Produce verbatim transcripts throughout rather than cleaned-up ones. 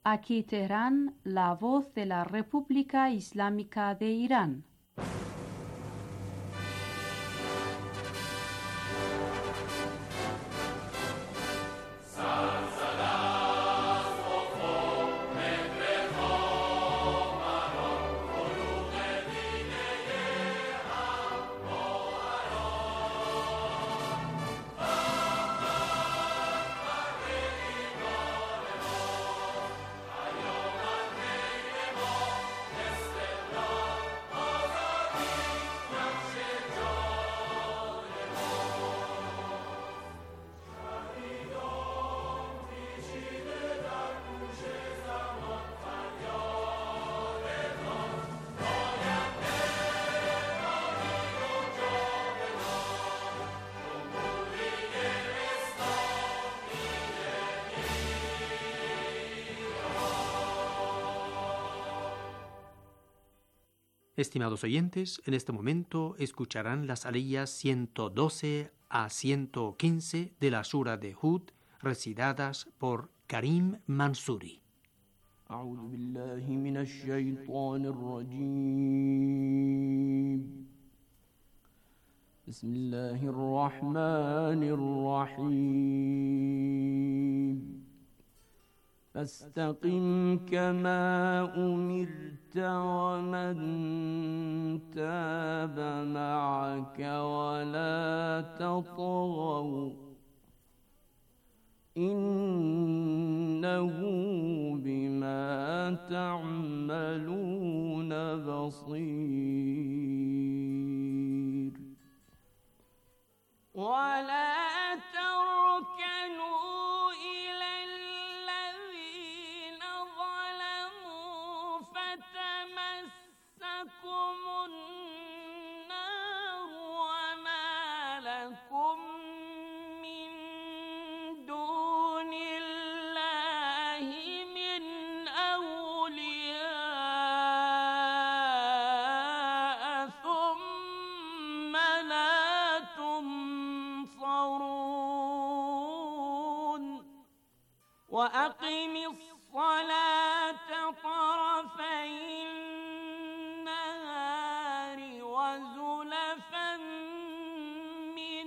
Aquí Teherán, la voz de la República Islámica de Irán. Estimados oyentes, en este momento escucharán las aliyas ciento doce a ciento quince de la Sura de Hud, recitadas por Karim Mansouri. أعوذ بالله من الشيطان الرجيم بسم الله الرحمن الرحيم فاستقم كما أمرت ومن تاب معك ولا تطغوا إنه بما تعملون بصير ولا تركنوا إلى الذين ظلموا فتمسكم النار وما لكم من دون الله من أولياء ثم لا تنصرون وأقم الصلاة طرفي النهار وزلفا من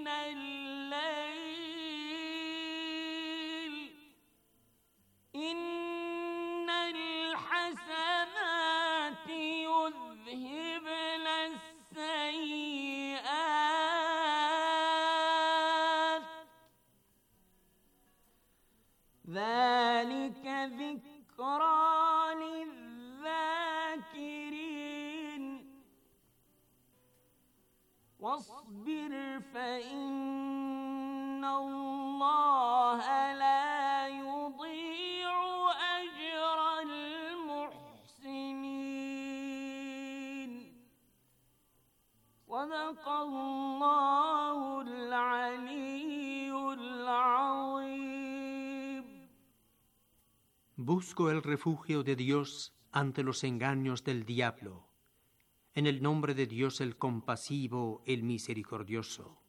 الليل إن الحسنات يذهبن السيئات ذلك ذكرى للذاكرين واصبر فإن الله لا يضيع أجر المحسنين صدق الله العلي العظيم. Busco el refugio de Dios ante los engaños del diablo. En el nombre de Dios el compasivo, el misericordioso.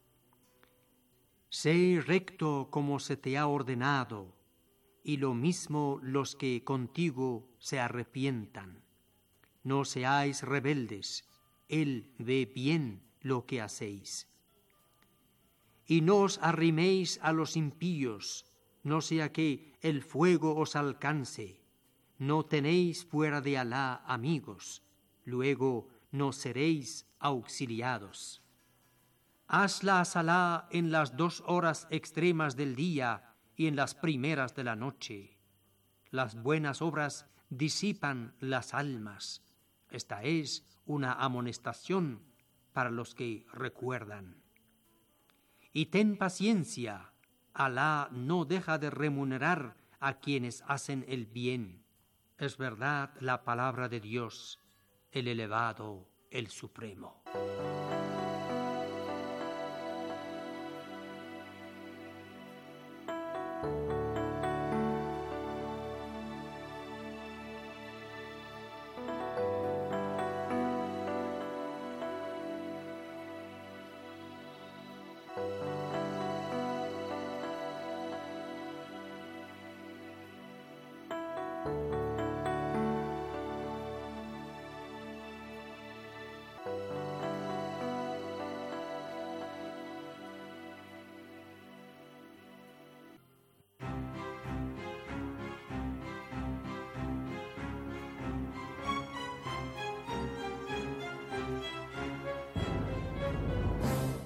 Sé recto como se te ha ordenado, y lo mismo los que contigo se arrepientan. No seáis rebeldes, Él ve bien lo que hacéis. Y no os arriméis a los impíos, no sea que el fuego os alcance. No tenéis fuera de Alá amigos, luego no seréis auxiliados. Haz la salá en las dos horas extremas del día y en las primeras de la noche. Las buenas obras disipan las almas. Esta es una amonestación para los que recuerdan. Y ten paciencia, Alá no deja de remunerar a quienes hacen el bien. Es verdad la palabra de Dios, el elevado, el supremo.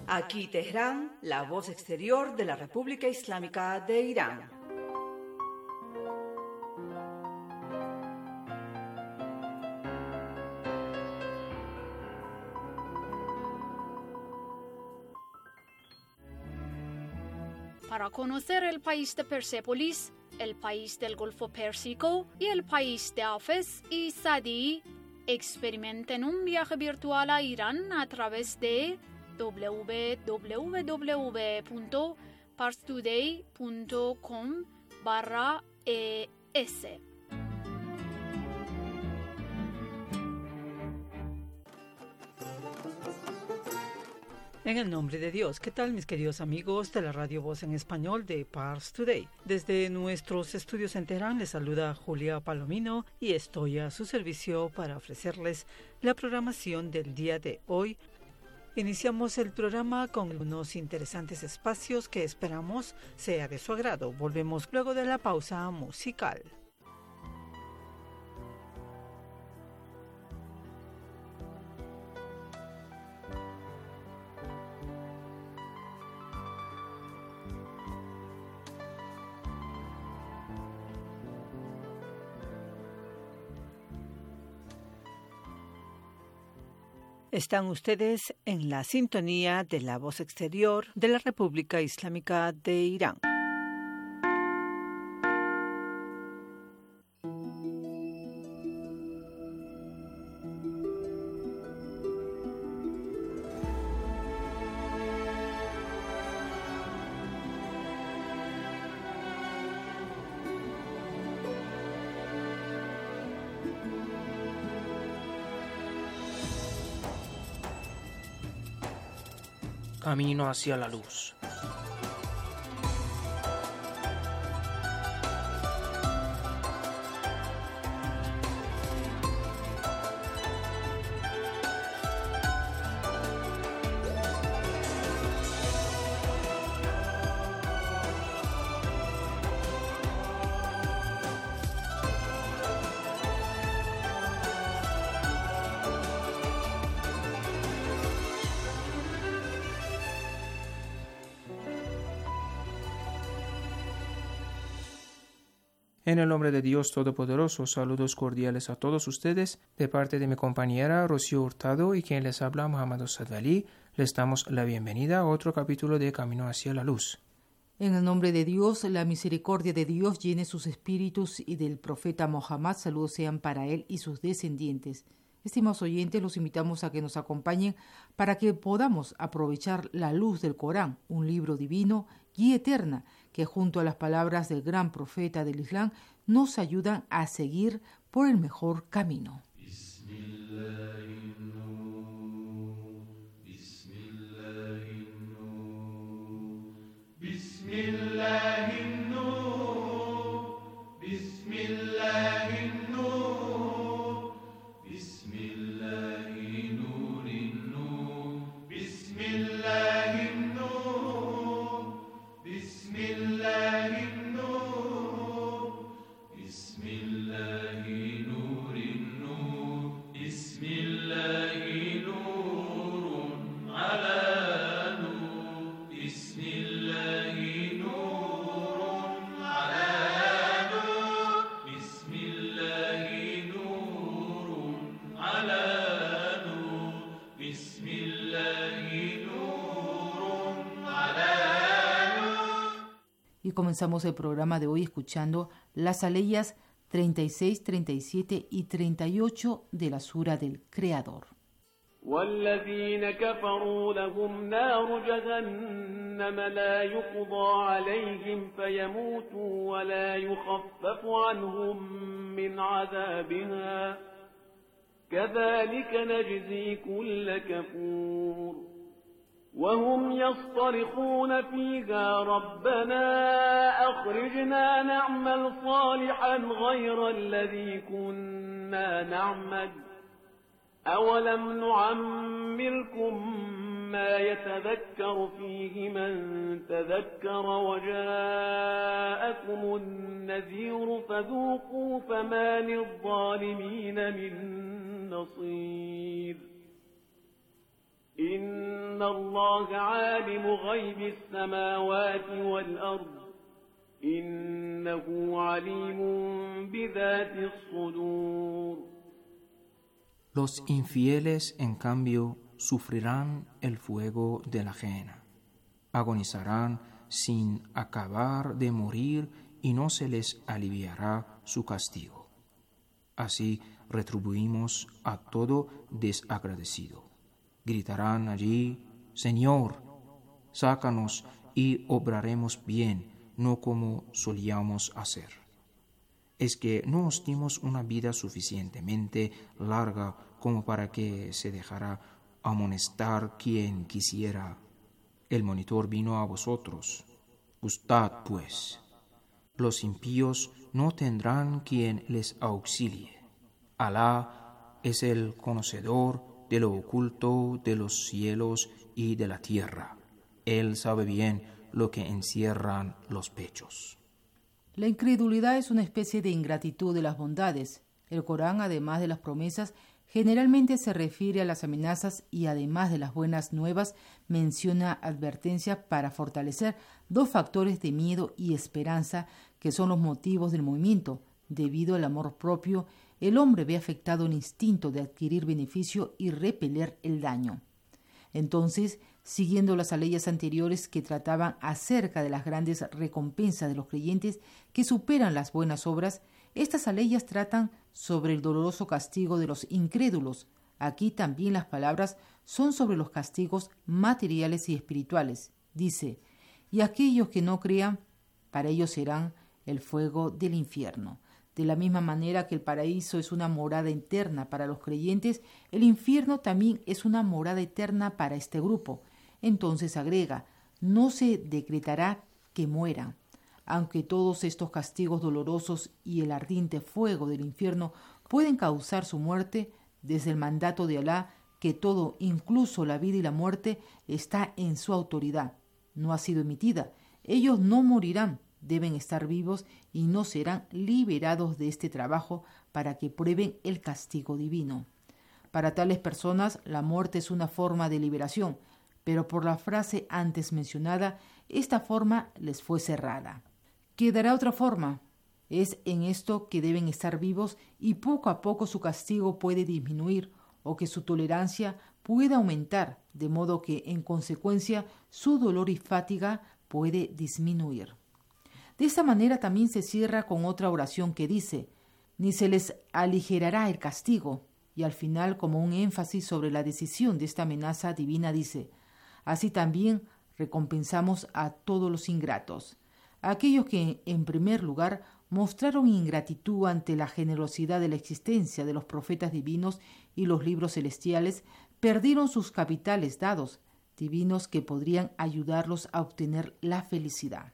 Aquí Teherán, la voz exterior de la República Islámica de Irán. Para conocer el país de Persépolis, el país del Golfo Pérsico y el país de Hafez y Sadi, experimenten un viaje virtual a Irán a través de doble u doble u doble u punto parstoday punto com barra es. En el nombre de Dios, ¿qué tal mis queridos amigos de la Radio Voz en Español de Pars Today? Desde nuestros estudios en Teherán les saluda Julia Palomino y estoy a su servicio para ofrecerles la programación del día de hoy. Iniciamos el programa con unos interesantes espacios que esperamos sea de su agrado. Volvemos luego de la pausa musical. Están ustedes en la sintonía de la voz exterior de la República Islámica de Irán. Camino hacia la luz. En el nombre de Dios Todopoderoso, saludos cordiales a todos ustedes. De parte de mi compañera Rocío Hurtado y quien les habla, Muhammad Sadali, les damos la bienvenida a otro capítulo de Camino hacia la Luz. En el nombre de Dios, la misericordia de Dios llene sus espíritus y del profeta Mohammed, saludos sean para él y sus descendientes. Estimados oyentes, los invitamos a que nos acompañen para que podamos aprovechar la luz del Corán, un libro divino, guía eterna, que junto a las palabras del gran profeta del Islam nos ayudan a seguir por el mejor camino. Y comenzamos el programa de hoy escuchando las aleyas treinta y seis, treinta y siete y treinta y ocho de la Sura del Creador. والذين كفروا لهم نار جهنم لا يقضى عليهم فيموتوا ولا يخفف عنهم من عذابها كذلك نجزي كل كفور وهم يصطرخون فيها ربنا أخرجنا نعمل صالحا غير الذي كنا نعمل أولم نعمركم ما يتذكر فيه من تذكر وجاءكم النذير فذوقوا فما للظالمين من نصير. إن الله عالم غيب السماوات والأرض إنه عليم بذات الصدور. Los infieles, en cambio, sufrirán el fuego de la ajena. Agonizarán sin acabar de morir y no se les aliviará su castigo. Así retribuimos a todo desagradecido. Gritarán allí: Señor, sácanos y obraremos bien, no como solíamos hacer. Es que no os dimos una vida suficientemente larga como para que se dejara amonestar quien quisiera. El monitor vino a vosotros. Gustad, pues. Los impíos no tendrán quien les auxilie. Alá es el conocedor de lo oculto de los cielos y de la tierra. Él sabe bien lo que encierran los pechos. La incredulidad es una especie de ingratitud de las bondades. El Corán, además de las promesas, generalmente se refiere a las amenazas y, además de las buenas nuevas, menciona advertencias para fortalecer dos factores de miedo y esperanza que son los motivos del movimiento. Debido al amor propio, el hombre ve afectado el instinto de adquirir beneficio y repeler el daño. Entonces, siguiendo las leyes anteriores que trataban acerca de las grandes recompensas de los creyentes que superan las buenas obras, estas leyes tratan sobre el doloroso castigo de los incrédulos. Aquí también las palabras son sobre los castigos materiales y espirituales. Dice: y aquellos que no crean, para ellos serán el fuego del infierno. De la misma manera que el paraíso es una morada eterna para los creyentes, el infierno también es una morada eterna para este grupo. Entonces agrega: no se decretará que mueran. Aunque todos estos castigos dolorosos y el ardiente fuego del infierno pueden causar su muerte, desde el mandato de Alá, que todo, incluso la vida y la muerte, está en su autoridad, no ha sido emitida. Ellos no morirán, deben estar vivos y no serán liberados de este trabajo para que prueben el castigo divino. Para tales personas, la muerte es una forma de liberación, pero por la frase antes mencionada, esta forma les fue cerrada. Quedará otra forma. Es en esto que deben estar vivos y poco a poco su castigo puede disminuir o que su tolerancia pueda aumentar, de modo que, en consecuencia, su dolor y fatiga puede disminuir. De esta manera también se cierra con otra oración que dice: ni se les aligerará el castigo, y al final, como un énfasis sobre la decisión de esta amenaza divina, dice: así también recompensamos a todos los ingratos. Aquellos que, en primer lugar, mostraron ingratitud ante la generosidad de la existencia de los profetas divinos y los libros celestiales, perdieron sus capitales dados, divinos que podrían ayudarlos a obtener la felicidad.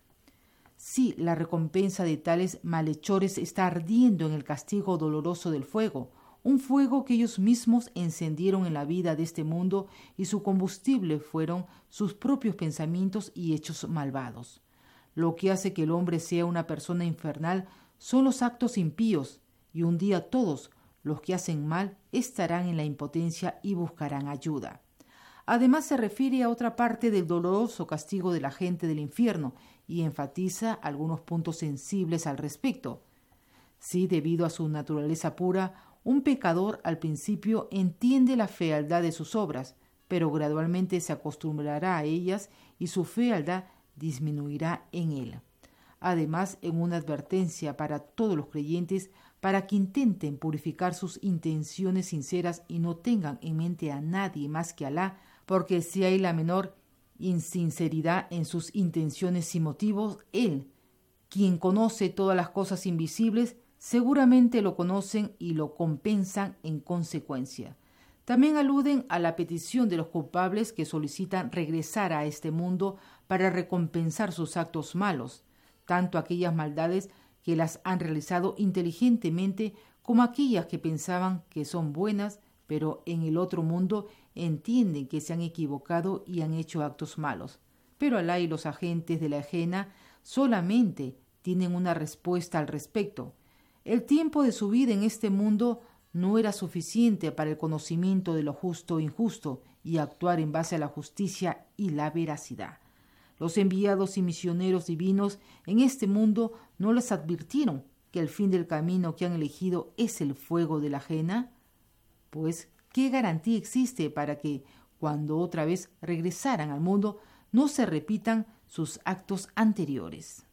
Sí, la recompensa de tales malhechores está ardiendo en el castigo doloroso del fuego, un fuego que ellos mismos encendieron en la vida de este mundo y su combustible fueron sus propios pensamientos y hechos malvados. Lo que hace que el hombre sea una persona infernal son los actos impíos, y un día todos los que hacen mal estarán en la impotencia y buscarán ayuda. Además se refiere a otra parte del doloroso castigo de la gente del infierno y enfatiza algunos puntos sensibles al respecto. Sí, debido a su naturaleza pura, un pecador al principio entiende la fealdad de sus obras, pero gradualmente se acostumbrará a ellas y su fealdad disminuirá en él. Además, en una advertencia para todos los creyentes, para que intenten purificar sus intenciones sinceras y no tengan en mente a nadie más que a Alá, porque si hay la menor insinceridad en sus intenciones y motivos, Él, quien conoce todas las cosas invisibles, seguramente lo conocen y lo compensan en consecuencia. También aluden a la petición de los culpables que solicitan regresar a este mundo para recompensar sus actos malos, tanto aquellas maldades que las han realizado inteligentemente como aquellas que pensaban que son buenas, pero en el otro mundo entienden que se han equivocado y han hecho actos malos. Pero Alá y los agentes de la ajena solamente tienen una respuesta al respecto. El tiempo de su vida en este mundo no era suficiente para el conocimiento de lo justo e injusto, y actuar en base a la justicia y la veracidad. Los enviados y misioneros divinos en este mundo no les advirtieron que el fin del camino que han elegido es el fuego de la ajena. Pues, ¿qué garantía existe para que, cuando otra vez regresaran al mundo, no se repitan sus actos anteriores?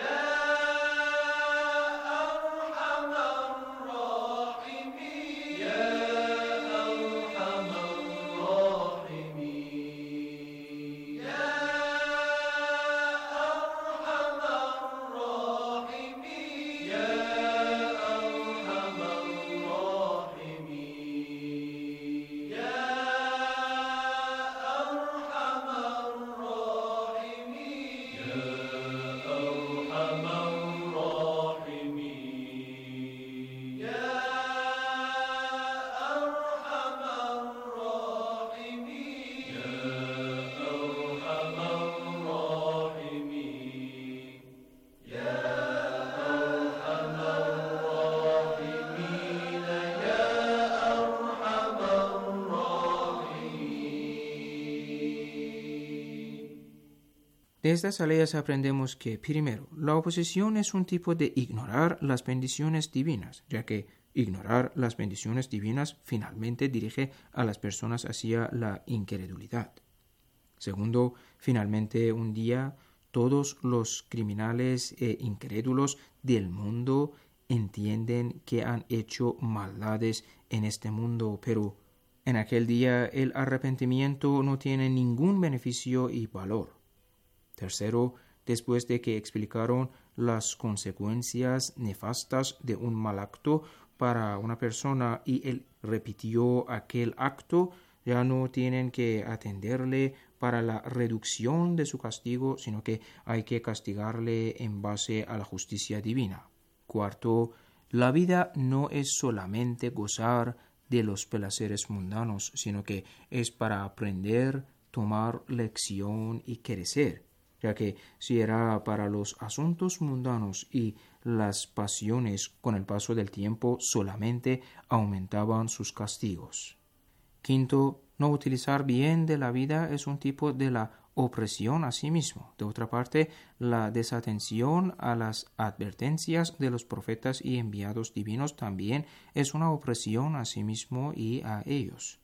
De estas aleyas aprendemos que, primero, la oposición es un tipo de ignorar las bendiciones divinas, ya que ignorar las bendiciones divinas finalmente dirige a las personas hacia la incredulidad. Segundo, finalmente un día todos los criminales e incrédulos del mundo entienden que han hecho maldades en este mundo, pero en aquel día el arrepentimiento no tiene ningún beneficio y valor. Tercero, después de que explicaron las consecuencias nefastas de un mal acto para una persona y él repitió aquel acto, ya no tienen que atenderle para la reducción de su castigo, sino que hay que castigarle en base a la justicia divina. Cuarto, la vida no es solamente gozar de los placeres mundanos, sino que es para aprender, tomar lección y crecer, ya que si era para los asuntos mundanos y las pasiones, con el paso del tiempo solamente aumentaban sus castigos. Quinto, no utilizar bien de la vida es un tipo de la opresión a sí mismo. De otra parte, la desatención a las advertencias de los profetas y enviados divinos también es una opresión a sí mismo y a ellos.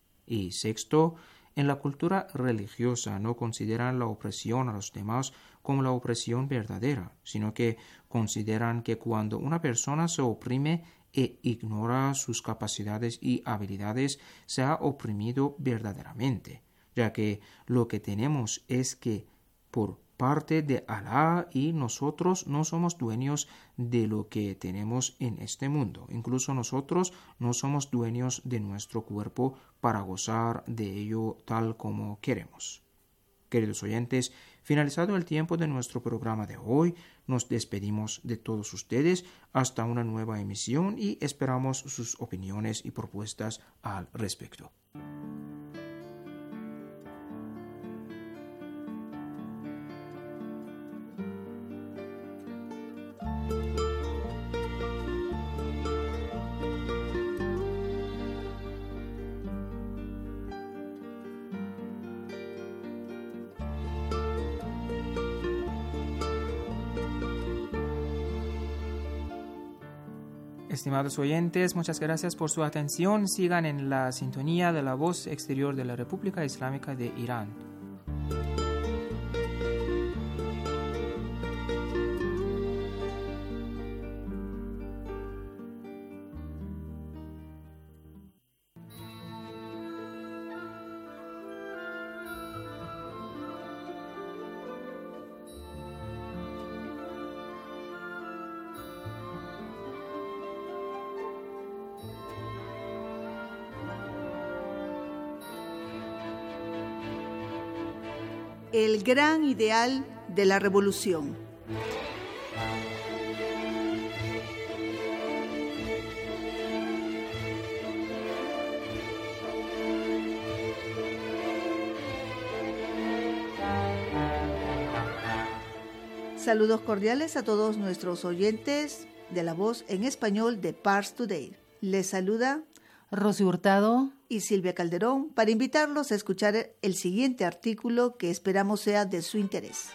Y sexto, en la cultura religiosa no consideran la opresión a los demás como la opresión verdadera, sino que consideran que cuando una persona se oprime e ignora sus capacidades y habilidades, se ha oprimido verdaderamente, ya que lo que tenemos es que por parte de Alá y nosotros no somos dueños de lo que tenemos en este mundo. Incluso nosotros no somos dueños de nuestro cuerpo para gozar de ello tal como queremos. Queridos oyentes, finalizado el tiempo de nuestro programa de hoy, nos despedimos de todos ustedes hasta una nueva emisión y esperamos sus opiniones y propuestas al respecto. Estimados oyentes, muchas gracias por su atención. Sigan en la sintonía de la voz exterior de la República Islámica de Irán. El gran ideal de la revolución. Saludos cordiales a todos nuestros oyentes de la voz en español de Pars Today. Les saluda Rosy Hurtado y Silvia Calderón para invitarlos a escuchar el siguiente artículo que esperamos sea de su interés.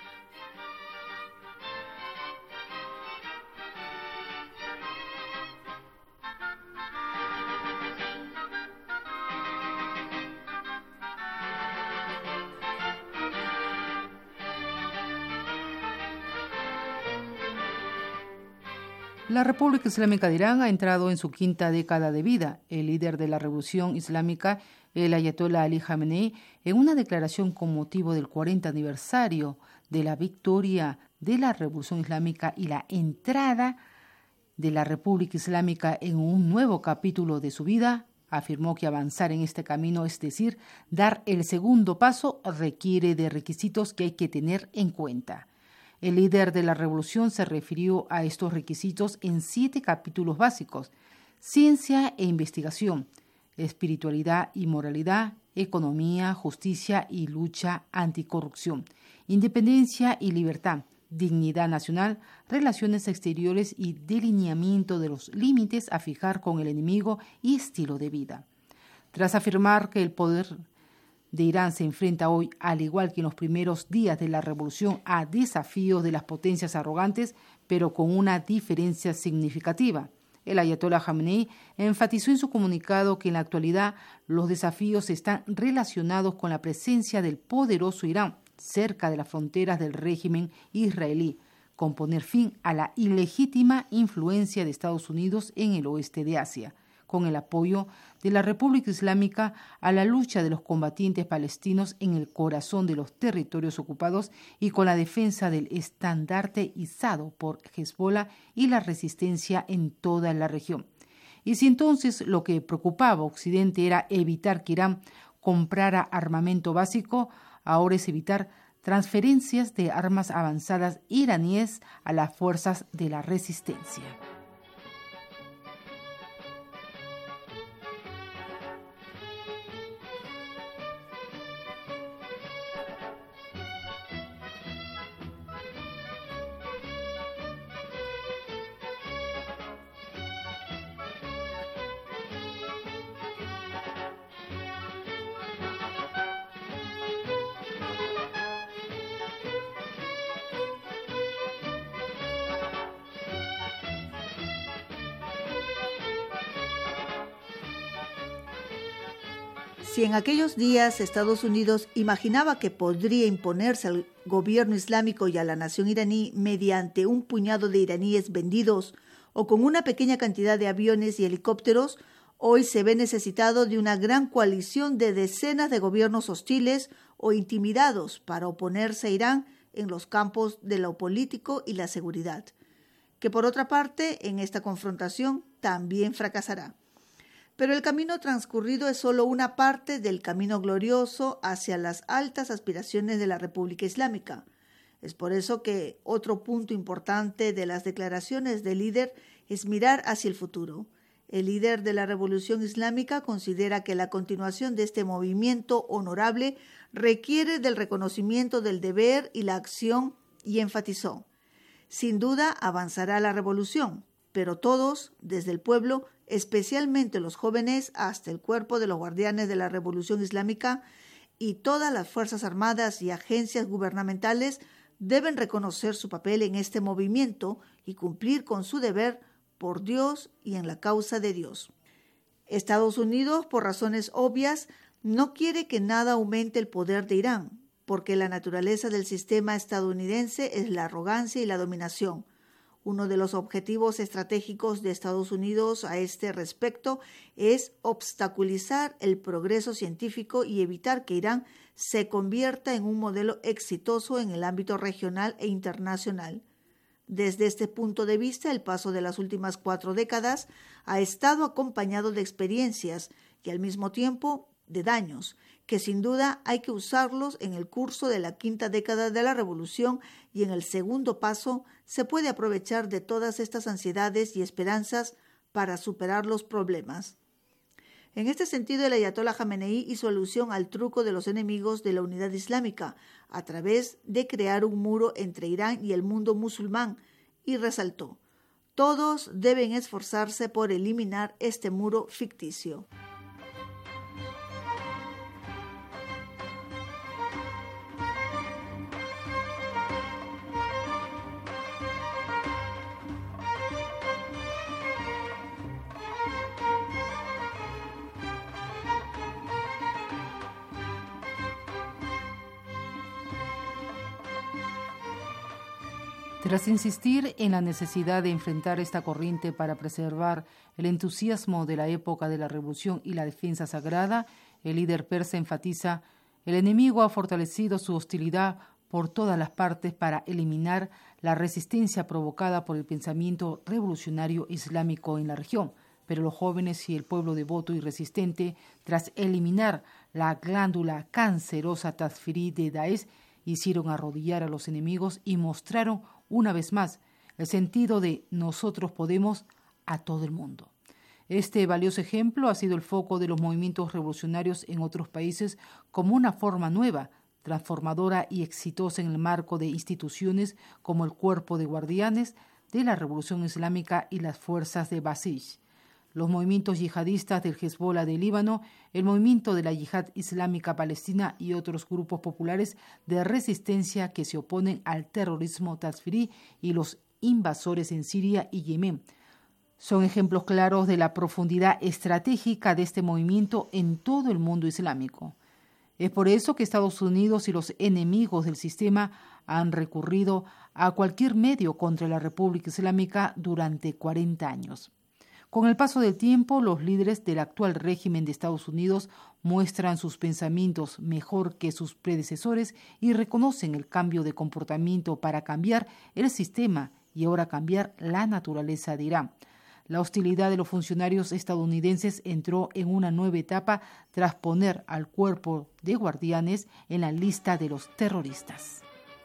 La República Islámica de Irán ha entrado en su quinta década de vida. El líder de la revolución islámica, el ayatollah Ali Khamenei, en una declaración con motivo del cuarenta aniversario de la victoria de la revolución islámica y la entrada de la República Islámica en un nuevo capítulo de su vida, afirmó que avanzar en este camino, es decir, dar el segundo paso, requiere de requisitos que hay que tener en cuenta. El líder de la revolución se refirió a estos requisitos en siete capítulos básicos: ciencia e investigación, espiritualidad y moralidad, economía, justicia y lucha anticorrupción, independencia y libertad, dignidad nacional, relaciones exteriores y delineamiento de los límites a fijar con el enemigo y estilo de vida. Tras afirmar que el poder de Irán se enfrenta hoy, al igual que en los primeros días de la revolución, a desafíos de las potencias arrogantes, pero con una diferencia significativa. El ayatollah Khamenei enfatizó en su comunicado que en la actualidad los desafíos están relacionados con la presencia del poderoso Irán cerca de las fronteras del régimen israelí, con poner fin a la ilegítima influencia de Estados Unidos en el oeste de Asia, con el apoyo de la República Islámica a la lucha de los combatientes palestinos en el corazón de los territorios ocupados y con la defensa del estandarte izado por Hezbollah y la resistencia en toda la región. Y si entonces lo que preocupaba a Occidente era evitar que Irán comprara armamento básico, ahora es evitar transferencias de armas avanzadas iraníes a las fuerzas de la resistencia. Si en aquellos días Estados Unidos imaginaba que podría imponerse al gobierno islámico y a la nación iraní mediante un puñado de iraníes vendidos o con una pequeña cantidad de aviones y helicópteros, hoy se ve necesitado de una gran coalición de decenas de gobiernos hostiles o intimidados para oponerse a Irán en los campos de lo político y la seguridad, que por otra parte en esta confrontación también fracasará. Pero el camino transcurrido es solo una parte del camino glorioso hacia las altas aspiraciones de la República Islámica. Es por eso que otro punto importante de las declaraciones del líder es mirar hacia el futuro. El líder de la Revolución Islámica considera que la continuación de este movimiento honorable requiere del reconocimiento del deber y la acción, y enfatizó: sin duda avanzará la revolución, pero todos, desde el pueblo, especialmente los jóvenes, hasta el cuerpo de los guardianes de la Revolución Islámica y todas las fuerzas armadas y agencias gubernamentales, deben reconocer su papel en este movimiento y cumplir con su deber por Dios y en la causa de Dios. Estados Unidos, por razones obvias, no quiere que nada aumente el poder de Irán, porque la naturaleza del sistema estadounidense es la arrogancia y la dominación. Uno de los objetivos estratégicos de Estados Unidos a este respecto es obstaculizar el progreso científico y evitar que Irán se convierta en un modelo exitoso en el ámbito regional e internacional. Desde este punto de vista, el paso de las últimas cuatro décadas ha estado acompañado de experiencias y al mismo tiempo de daños, que sin duda hay que usarlos en el curso de la quinta década de la revolución, y en el segundo paso se puede aprovechar de todas estas ansiedades y esperanzas para superar los problemas. En este sentido, el ayatollah Khamenei hizo alusión al truco de los enemigos de la unidad islámica a través de crear un muro entre Irán y el mundo musulmán y resaltó: Todos deben esforzarse por eliminar este muro ficticio. Tras insistir en la necesidad de enfrentar esta corriente para preservar el entusiasmo de la época de la revolución y la defensa sagrada, el líder persa enfatiza: el enemigo ha fortalecido su hostilidad por todas las partes para eliminar la resistencia provocada por el pensamiento revolucionario islámico en la región. Pero los jóvenes y el pueblo devoto y resistente, tras eliminar la glándula cancerosa Tazfiri de Daesh, hicieron arrodillar a los enemigos y mostraron una vez más el sentido de nosotros podemos a todo el mundo. Este valioso ejemplo ha sido el foco de los movimientos revolucionarios en otros países como una forma nueva, transformadora y exitosa en el marco de instituciones como el Cuerpo de Guardianes de la Revolución Islámica y las fuerzas de Basij, los movimientos yihadistas del Hezbollah de Líbano, el movimiento de la Yihad Islámica Palestina y otros grupos populares de resistencia que se oponen al terrorismo tazfirí y los invasores en Siria y Yemen. Son ejemplos claros de la profundidad estratégica de este movimiento en todo el mundo islámico. Es por eso que Estados Unidos y los enemigos del sistema han recurrido a cualquier medio contra la República Islámica durante cuarenta años. Con el paso del tiempo, los líderes del actual régimen de Estados Unidos muestran sus pensamientos mejor que sus predecesores y reconocen el cambio de comportamiento para cambiar el sistema y ahora cambiar la naturaleza de Irán. La hostilidad de los funcionarios estadounidenses entró en una nueva etapa tras poner al Cuerpo de Guardianes en la lista de los terroristas.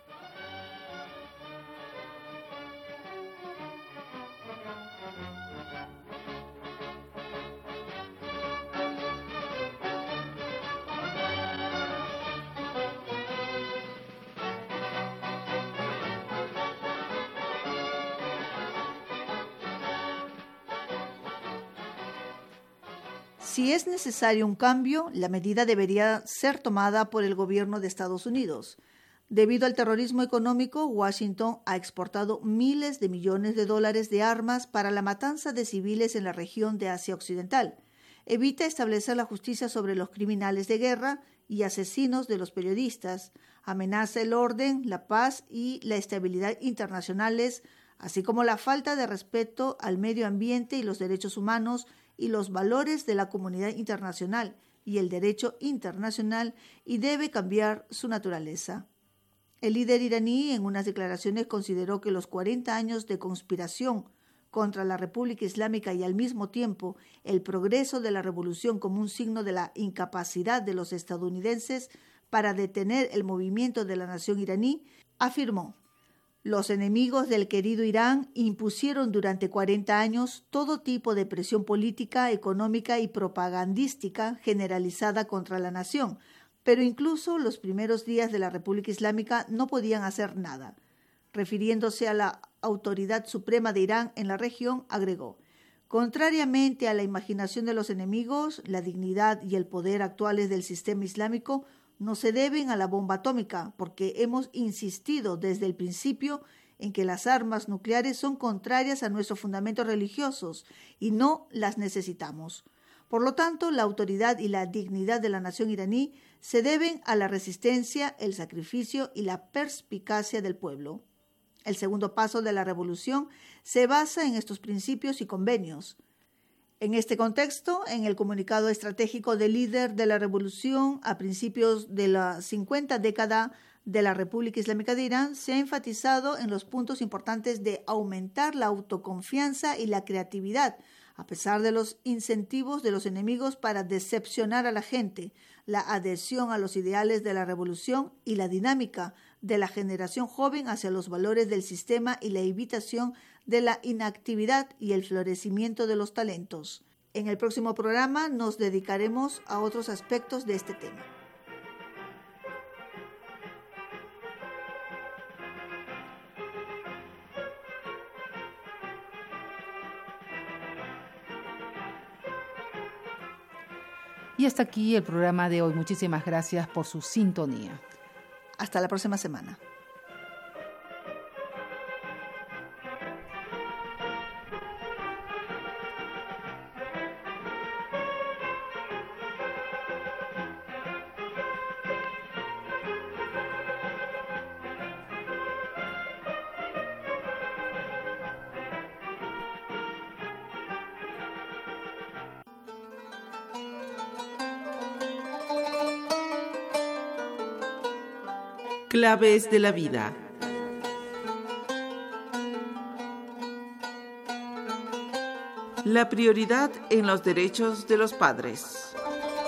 Si es necesario un cambio, la medida debería ser tomada por el gobierno de Estados Unidos. Debido al terrorismo económico, Washington ha exportado miles de millones de dólares de armas para la matanza de civiles en la región de Asia Occidental. Evita establecer la justicia sobre los criminales de guerra y asesinos de los periodistas. Amenaza el orden, la paz y la estabilidad internacionales, así como la falta de respeto al medio ambiente y los derechos humanos y los valores de la comunidad internacional y el derecho internacional, y debe cambiar su naturaleza. El líder iraní en unas declaraciones consideró que los cuarenta años de conspiración contra la República Islámica y al mismo tiempo el progreso de la revolución como un signo de la incapacidad de los estadounidenses para detener el movimiento de la nación iraní, afirmó: los enemigos del querido Irán impusieron durante cuarenta años todo tipo de presión política, económica y propagandística generalizada contra la nación, pero incluso los primeros días de la República Islámica no podían hacer nada. Refiriéndose a la autoridad suprema de Irán en la región, agregó: contrariamente a la imaginación de los enemigos, la dignidad y el poder actuales del sistema islámico no se deben a la bomba atómica, porque hemos insistido desde el principio en que las armas nucleares son contrarias a nuestros fundamentos religiosos y no las necesitamos. Por lo tanto, la autoridad y la dignidad de la nación iraní se deben a la resistencia, el sacrificio y la perspicacia del pueblo. El segundo paso de la revolución se basa en estos principios y convenios. En este contexto, en el comunicado estratégico del líder de la revolución a principios de la cincuenta década de la República Islámica de Irán, se ha enfatizado en los puntos importantes de aumentar la autoconfianza y la creatividad, a pesar de los incentivos de los enemigos para decepcionar a la gente, la adhesión a los ideales de la revolución y la dinámica de la generación joven hacia los valores del sistema y la evitación de la inactividad y el florecimiento de los talentos. En el próximo programa nos dedicaremos a otros aspectos de este tema. Y hasta aquí el programa de hoy. Muchísimas gracias por su sintonía. Hasta la próxima semana. Claves de la vida. La prioridad en los derechos de los padres.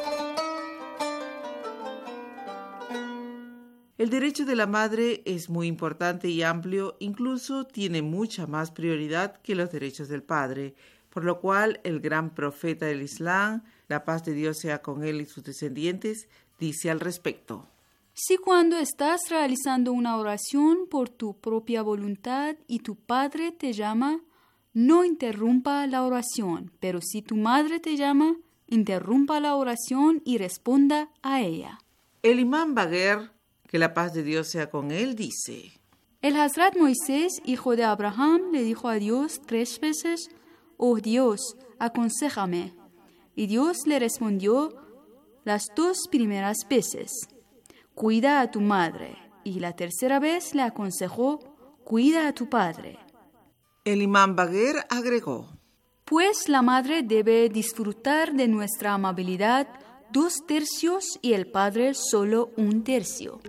El derecho de la madre es muy importante y amplio, incluso tiene mucha más prioridad que los derechos del padre, por lo cual el gran profeta del Islam, la paz de Dios sea con él y sus descendientes, dice al respecto: Si cuando estás realizando una oración por tu propia voluntad y tu padre te llama, no interrumpa la oración, pero si tu madre te llama, interrumpa la oración y responda a ella. El imán Bagher, que la paz de Dios sea con él, dice: El Hazrat Moisés, hijo de Abraham, le dijo a Dios tres veces: Oh Dios, aconséjame. Y Dios le respondió las dos primeras veces: Cuida a tu madre. Y la tercera vez le aconsejó: Cuida a tu padre. El imán Bagher agregó: Pues la madre debe disfrutar de nuestra amabilidad dos tercios y el padre solo un tercio.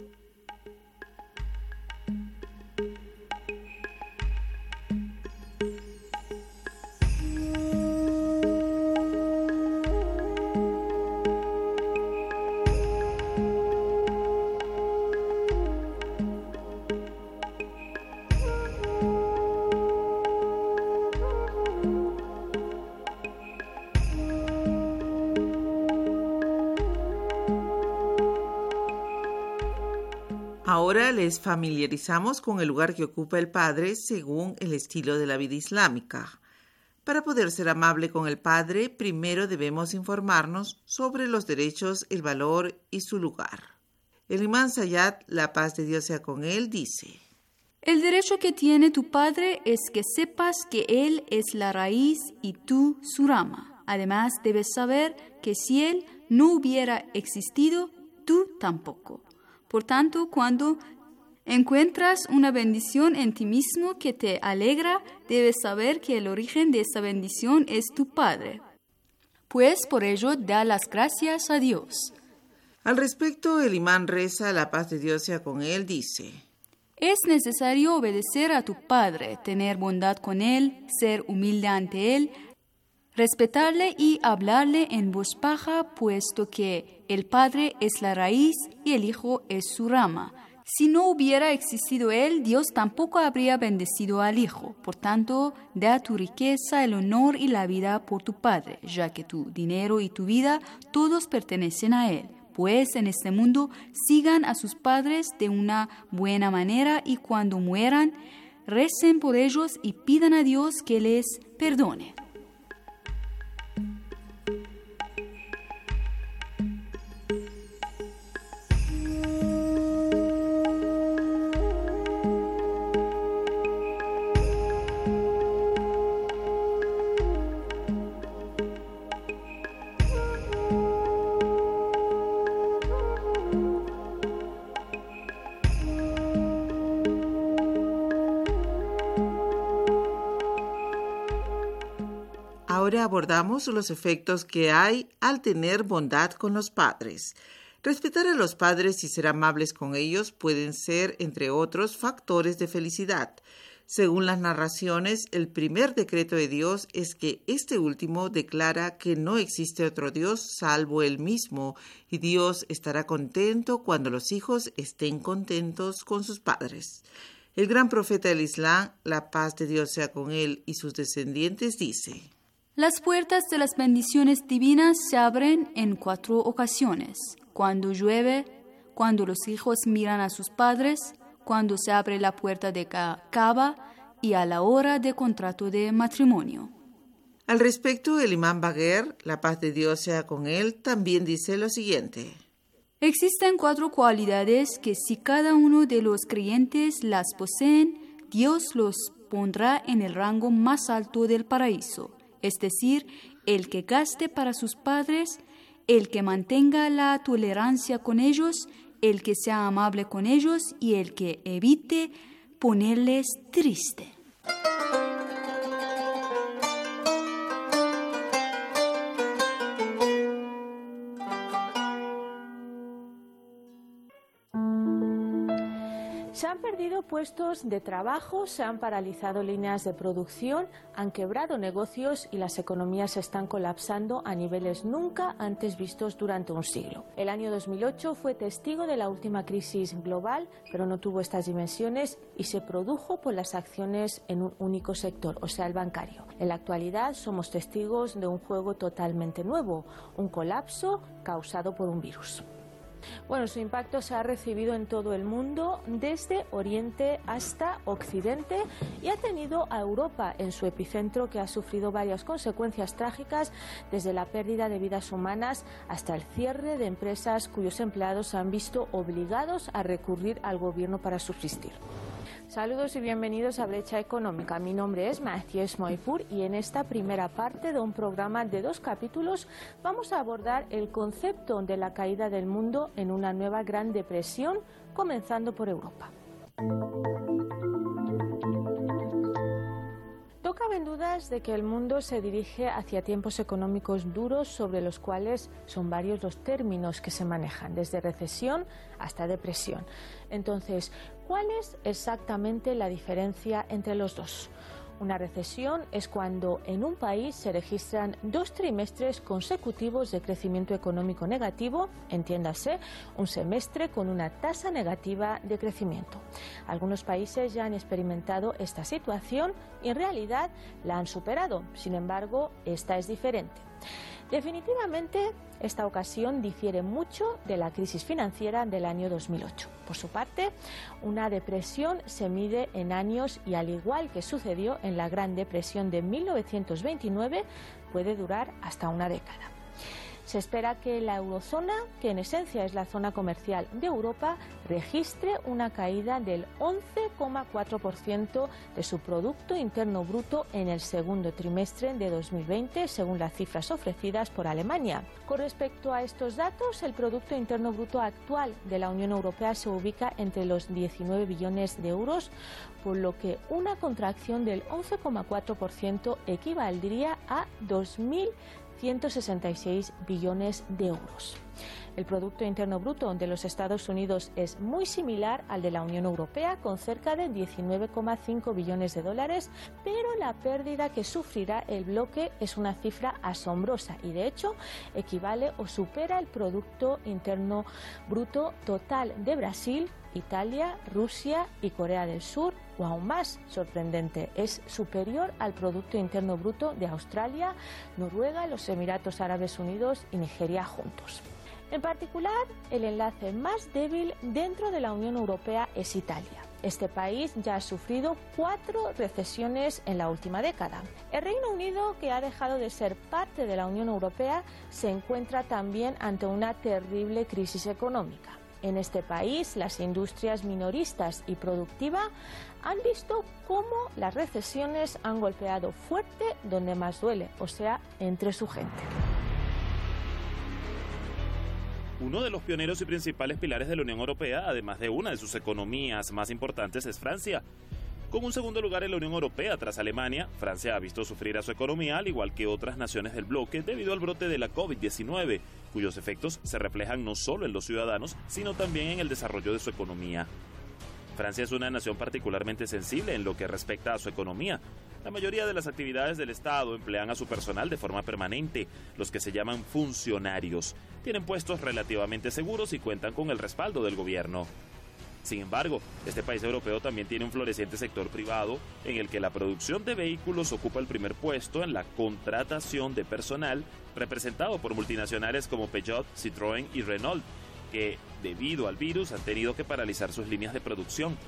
Ahora les familiarizamos con el lugar que ocupa el padre según el estilo de la vida islámica. Para poder ser amable con el padre, primero debemos informarnos sobre los derechos, el valor y su lugar. El imán Sayyad, la paz de Dios sea con él, dice: El derecho que tiene tu padre es que sepas que él es la raíz y tú su rama. Además, debes saber que si él no hubiera existido, tú tampoco. Por tanto, cuando encuentras una bendición en ti mismo que te alegra, debes saber que el origen de esa bendición es tu Padre. Pues por ello da las gracias a Dios. Al respecto, el imán reza, la paz de Dios sea con él, dice: Es necesario obedecer a tu Padre, tener bondad con él, ser humilde ante él, respetarle y hablarle en voz baja, puesto que el Padre es la raíz y el Hijo es su rama. Si no hubiera existido Él, Dios tampoco habría bendecido al Hijo. Por tanto, da tu riqueza, el honor y la vida por tu Padre, ya que tu dinero y tu vida todos pertenecen a Él. Pues en este mundo sigan a sus padres de una buena manera y cuando mueran, recen por ellos y pidan a Dios que les perdone. Ahora abordamos los efectos que hay al tener bondad con los padres. Respetar a los padres y ser amables con ellos pueden ser, entre otros, factores de felicidad. Según las narraciones, el primer decreto de Dios es que este último declara que no existe otro Dios salvo Él mismo, y Dios estará contento cuando los hijos estén contentos con sus padres. El gran profeta del Islam, la paz de Dios sea con él y sus descendientes, dice: Las puertas de las bendiciones divinas se abren en cuatro ocasiones: cuando llueve, cuando los hijos miran a sus padres, cuando se abre la puerta de Kaaba y a la hora de contrato de matrimonio. Al respecto, el imán Bagher, la paz de Dios sea con él, también dice lo siguiente. Existen cuatro cualidades que si cada uno de los creyentes las poseen, Dios los pondrá en el rango más alto del paraíso, es decir, el que gaste para sus padres, el que mantenga la tolerancia con ellos, el que sea amable con ellos y el que evite ponerles triste. Se han perdido puestos de trabajo, se han paralizado líneas de producción, han quebrado negocios y las economías están colapsando a niveles nunca antes vistos durante un siglo. El año dos mil ocho fue testigo de la última crisis global, pero no tuvo estas dimensiones y se produjo por las acciones en un único sector, o sea, el bancario. En la actualidad somos testigos de un juego totalmente nuevo, un colapso causado por un virus. Bueno, su impacto se ha recibido en todo el mundo, desde Oriente hasta Occidente, y ha tenido a Europa en su epicentro, que ha sufrido varias consecuencias trágicas, desde la pérdida de vidas humanas hasta el cierre de empresas cuyos empleados se han visto obligados a recurrir al gobierno para subsistir. Saludos y bienvenidos a Brecha Económica. Mi nombre es Matías Moipur y en esta primera parte de un programa de dos capítulos vamos a abordar el concepto de la caída del mundo en una nueva Gran Depresión, comenzando por Europa. No caben dudas de que el mundo se dirige hacia tiempos económicos duros, sobre los cuales son varios los términos que se manejan, desde recesión hasta depresión. Entonces, ¿cuál es exactamente la diferencia entre los dos? Una recesión es cuando en un país se registran dos trimestres consecutivos de crecimiento económico negativo, entiéndase, un semestre con una tasa negativa de crecimiento. Algunos países ya han experimentado esta situación y en realidad la han superado. Sin embargo, esta es diferente. Definitivamente, esta ocasión difiere mucho de la crisis financiera del año dos mil ocho. Por su parte, una depresión se mide en años y, al igual que sucedió en la Gran Depresión de mil novecientos veintinueve, puede durar hasta una década. Se espera que la eurozona, que en esencia es la zona comercial de Europa, registre una caída del once coma cuatro por ciento de su Producto Interno Bruto en el segundo trimestre de dos mil veinte, según las cifras ofrecidas por Alemania. Con respecto a estos datos, el Producto Interno Bruto actual de la Unión Europea se ubica entre los diecinueve billones de euros, por lo que una contracción del once coma cuatro por ciento equivaldría a dos mil ciento sesenta y seis billones de euros. El Producto Interno Bruto de los Estados Unidos es muy similar al de la Unión Europea, con cerca de diecinueve coma cinco billones de dólares, pero la pérdida que sufrirá el bloque es una cifra asombrosa y, de hecho, equivale o supera el Producto Interno Bruto total de Brasil, Italia, Rusia y Corea del Sur, o aún más sorprendente, es superior al Producto Interno Bruto de Australia, Noruega, los Emiratos Árabes Unidos y Nigeria juntos. En particular, el enlace más débil dentro de la Unión Europea es Italia. Este país ya ha sufrido cuatro recesiones en la última década. El Reino Unido, que ha dejado de ser parte de la Unión Europea, se encuentra también ante una terrible crisis económica. En este país, las industrias minoristas y productivas han visto cómo las recesiones han golpeado fuerte donde más duele, o sea, entre su gente. Uno de los pioneros y principales pilares de la Unión Europea, además de una de sus economías más importantes, es Francia. Con un segundo lugar en la Unión Europea tras Alemania, Francia ha visto sufrir a su economía, al igual que otras naciones del bloque, debido al brote de la COVID diecinueve, cuyos efectos se reflejan no solo en los ciudadanos, sino también en el desarrollo de su economía. Francia es una nación particularmente sensible en lo que respecta a su economía. La mayoría de las actividades del Estado emplean a su personal de forma permanente, los que se llaman funcionarios. Tienen puestos relativamente seguros y cuentan con el respaldo del gobierno. Sin embargo, este país europeo también tiene un floreciente sector privado en el que la producción de vehículos ocupa el primer puesto en la contratación de personal, representado por multinacionales como Peugeot, Citroën y Renault, que, debido al virus, han tenido que paralizar sus líneas de producción.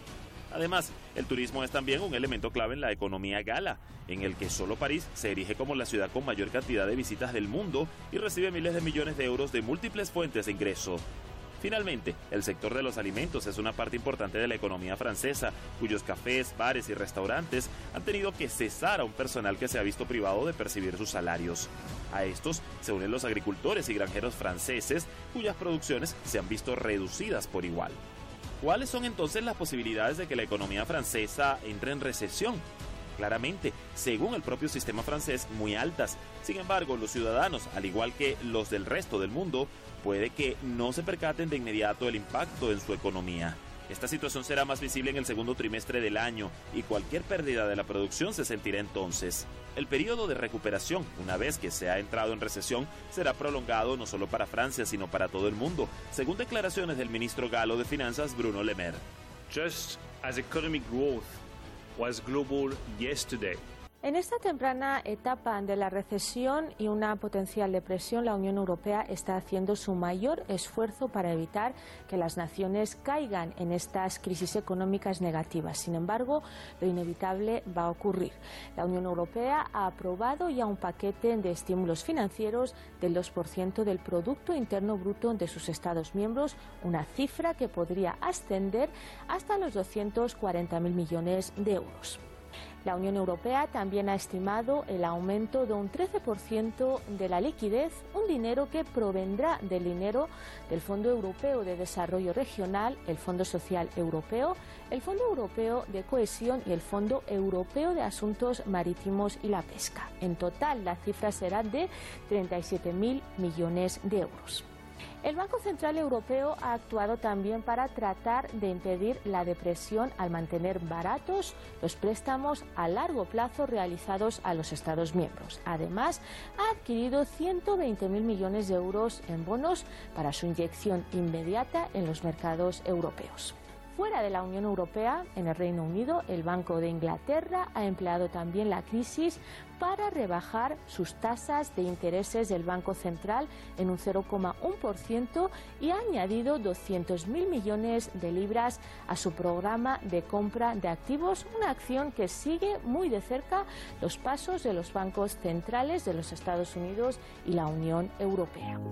Además, el turismo es también un elemento clave en la economía gala, en el que solo París se erige como la ciudad con mayor cantidad de visitas del mundo y recibe miles de millones de euros de múltiples fuentes de ingreso. Finalmente, el sector de los alimentos es una parte importante de la economía francesa, cuyos cafés, bares y restaurantes han tenido que cesar a un personal que se ha visto privado de percibir sus salarios. A estos se unen los agricultores y granjeros franceses, cuyas producciones se han visto reducidas por igual. ¿Cuáles son entonces las posibilidades de que la economía francesa entre en recesión? Claramente, según el propio sistema francés, muy altas. Sin embargo, los ciudadanos, al igual que los del resto del mundo, puede que no se percaten de inmediato el impacto en su economía. Esta situación será más visible en el segundo trimestre del año y cualquier pérdida de la producción se sentirá entonces. El periodo de recuperación, una vez que se ha entrado en recesión, será prolongado no solo para Francia, sino para todo el mundo, según declaraciones del ministro galo de Finanzas, Bruno Le Maire. Just as economic growth was global yesterday. En esta temprana etapa de la recesión y una potencial depresión, la Unión Europea está haciendo su mayor esfuerzo para evitar que las naciones caigan en estas crisis económicas negativas. Sin embargo, lo inevitable va a ocurrir. La Unión Europea ha aprobado ya un paquete de estímulos financieros del dos por ciento del Producto Interno Bruto de sus Estados miembros, una cifra que podría ascender hasta los doscientos cuarenta mil millones de euros. La Unión Europea también ha estimado el aumento de un trece por ciento de la liquidez, un dinero que provendrá del dinero del Fondo Europeo de Desarrollo Regional, el Fondo Social Europeo, el Fondo Europeo de Cohesión y el Fondo Europeo de Asuntos Marítimos y la Pesca. En total, la cifra será de treinta y siete mil millones de euros. El Banco Central Europeo ha actuado también para tratar de impedir la depresión al mantener baratos los préstamos a largo plazo realizados a los Estados miembros. Además, ha adquirido ciento veinte mil millones de euros en bonos para su inyección inmediata en los mercados europeos. Fuera de la Unión Europea, en el Reino Unido, el Banco de Inglaterra ha empleado también la crisis para rebajar sus tasas de intereses del Banco Central en un cero coma uno por ciento y ha añadido doscientos mil millones de libras a su programa de compra de activos, una acción que sigue muy de cerca los pasos de los bancos centrales de los Estados Unidos y la Unión Europea.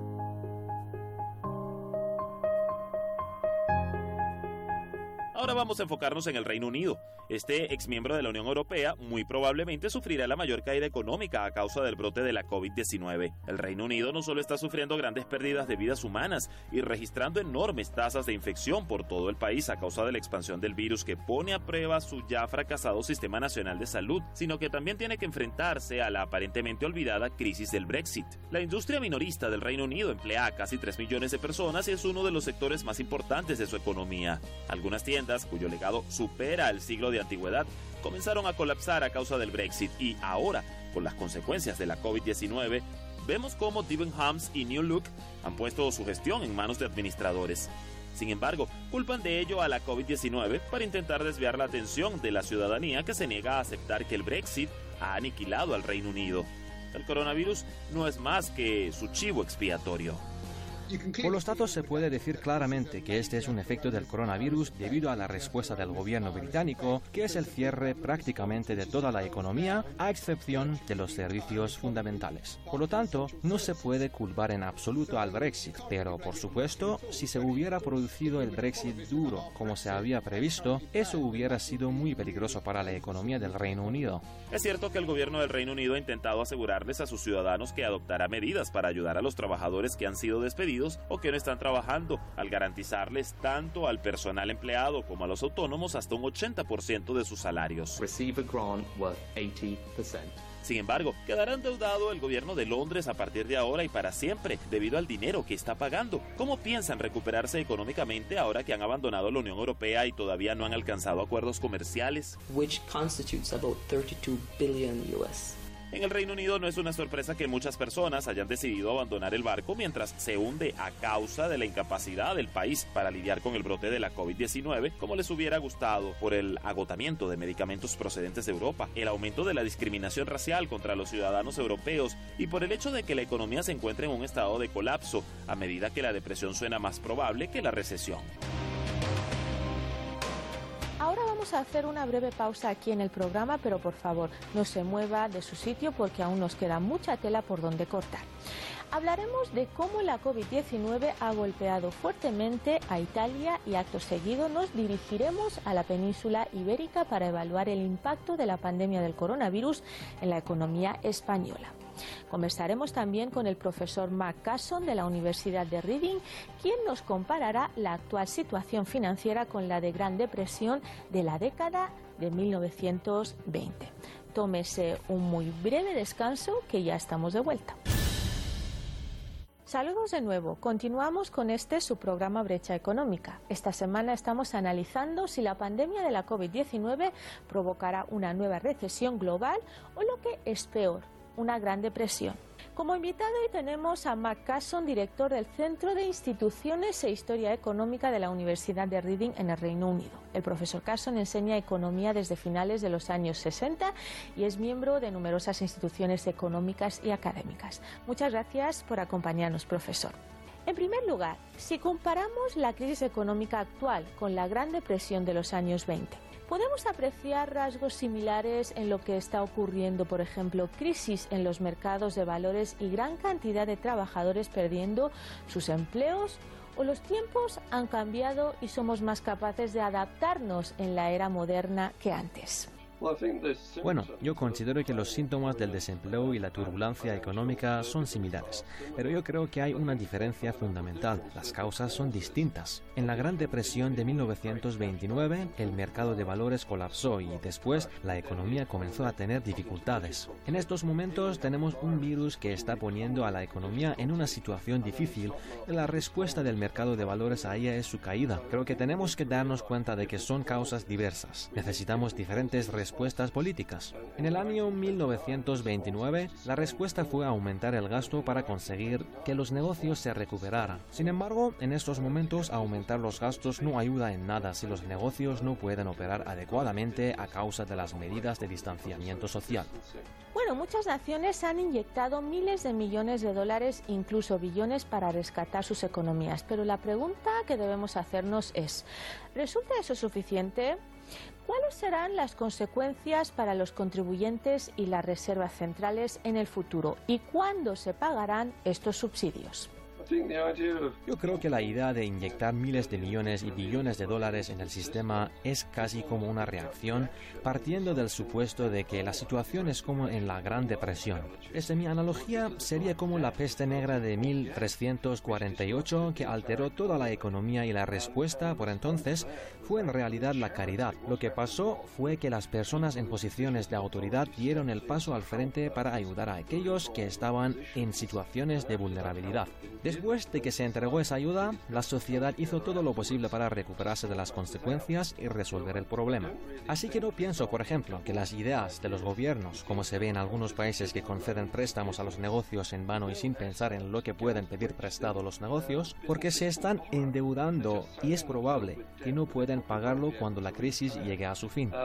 Ahora vamos a enfocarnos en el Reino Unido. Este exmiembro de la Unión Europea muy probablemente sufrirá la mayor caída económica a causa del brote de la COVID diecinueve. El Reino Unido no solo está sufriendo grandes pérdidas de vidas humanas y registrando enormes tasas de infección por todo el país a causa de la expansión del virus que pone a prueba su ya fracasado Sistema Nacional de Salud, sino que también tiene que enfrentarse a la aparentemente olvidada crisis del Brexit. La industria minorista del Reino Unido emplea a casi tres millones de personas y es uno de los sectores más importantes de su economía. Algunas tiendas, cuyo legado supera el siglo de antigüedad, comenzaron a colapsar a causa del Brexit y ahora, con las consecuencias de la COVID diecinueve, vemos cómo Debenhams y New Look han puesto su gestión en manos de administradores. Sin embargo, culpan de ello a la COVID diecinueve para intentar desviar la atención de la ciudadanía que se niega a aceptar que el Brexit ha aniquilado al Reino Unido. El coronavirus no es más que su chivo expiatorio. Por los datos se puede decir claramente que este es un efecto del coronavirus debido a la respuesta del gobierno británico, que es el cierre prácticamente de toda la economía, a excepción de los servicios fundamentales. Por lo tanto, no se puede culpar en absoluto al Brexit, pero por supuesto, si se hubiera producido el Brexit duro como se había previsto, eso hubiera sido muy peligroso para la economía del Reino Unido. Es cierto que el gobierno del Reino Unido ha intentado asegurarles a sus ciudadanos que adoptará medidas para ayudar a los trabajadores que han sido despedidos o que no están trabajando, al garantizarles tanto al personal empleado como a los autónomos hasta un ochenta por ciento de sus salarios. Receive a grant worth eighty percent. Sin embargo, quedará endeudado el gobierno de Londres a partir de ahora y para siempre, debido al dinero que está pagando. ¿Cómo piensan recuperarse económicamente ahora que han abandonado la Unión Europea y todavía no han alcanzado acuerdos comerciales? Which constitutes about thirty-two billion U S. En el Reino Unido no es una sorpresa que muchas personas hayan decidido abandonar el barco mientras se hunde a causa de la incapacidad del país para lidiar con el brote de la COVID diecinueve, como les hubiera gustado, por el agotamiento de medicamentos procedentes de Europa, el aumento de la discriminación racial contra los ciudadanos europeos y por el hecho de que la economía se encuentre en un estado de colapso a medida que la depresión suena más probable que la recesión. Ahora vamos vamos a hacer una breve pausa aquí en el programa, pero por favor no se mueva de su sitio porque aún nos queda mucha tela por donde cortar. Hablaremos de cómo la COVID diecinueve ha golpeado fuertemente a Italia y acto seguido nos dirigiremos a la península ibérica para evaluar el impacto de la pandemia del coronavirus en la economía española. Conversaremos también con el profesor Mark Casson de la Universidad de Reading, quien nos comparará la actual situación financiera con la de Gran Depresión de la década de mil novecientos veinte. Tómese un muy breve descanso que ya estamos de vuelta. Saludos de nuevo. Continuamos con este su programa Brecha Económica. Esta semana estamos analizando si la pandemia de la COVID diecinueve provocará una nueva recesión global o lo que es peor, una gran depresión. Como invitado hoy tenemos a Mark Casson, director del Centro de Instituciones e Historia Económica de la Universidad de Reading en el Reino Unido. El profesor Casson enseña economía desde finales de los años sesenta y es miembro de numerosas instituciones económicas y académicas. Muchas gracias por acompañarnos, profesor. En primer lugar, si comparamos la crisis económica actual con la Gran Depresión de los años veinte, ¿podemos apreciar rasgos similares en lo que está ocurriendo, por ejemplo, crisis en los mercados de valores y gran cantidad de trabajadores perdiendo sus empleos? ¿O los tiempos han cambiado y somos más capaces de adaptarnos en la era moderna que antes? Bueno, yo considero que los síntomas del desempleo y la turbulencia económica son similares, pero yo creo que hay una diferencia fundamental. Las causas son distintas. En la Gran Depresión de mil novecientos veintinueve, el mercado de valores colapsó y después la economía comenzó a tener dificultades. En estos momentos tenemos un virus que está poniendo a la economía en una situación difícil y la respuesta del mercado de valores a ella es su caída. Creo que tenemos que darnos cuenta de que son causas diversas. Necesitamos diferentes respuestas respuestas políticas. En el año mil novecientos veintinueve, la respuesta fue aumentar el gasto para conseguir que los negocios se recuperaran. Sin embargo, en estos momentos, aumentar los gastos no ayuda en nada si los negocios no pueden operar adecuadamente a causa de las medidas de distanciamiento social. Bueno, muchas naciones han inyectado miles de millones de dólares, incluso billones, para rescatar sus economías. Pero la pregunta que debemos hacernos es, ¿resulta eso suficiente? ¿Cuáles serán las consecuencias para los contribuyentes y las reservas centrales en el futuro? ¿Y cuándo se pagarán estos subsidios? Yo creo que la idea de inyectar miles de millones y billones de dólares en el sistema es casi como una reacción, partiendo del supuesto de que la situación es como en la Gran Depresión. Desde mi analogía, sería como la peste negra de mil trescientos cuarenta y ocho que alteró toda la economía y la respuesta por entonces fue en realidad la caridad. Lo que pasó fue que las personas en posiciones de autoridad dieron el paso al frente para ayudar a aquellos que estaban en situaciones de vulnerabilidad. Después de que se entregó esa ayuda, la sociedad hizo todo lo posible para recuperarse de las consecuencias y resolver el problema. Así que no pienso, por ejemplo, que las ideas de los gobiernos, como se ve en algunos países que conceden préstamos a los negocios en vano y sin pensar en lo que pueden pedir prestado los negocios, porque se están endeudando y es probable que no pueden pagarlo cuando la crisis llegue a su fin.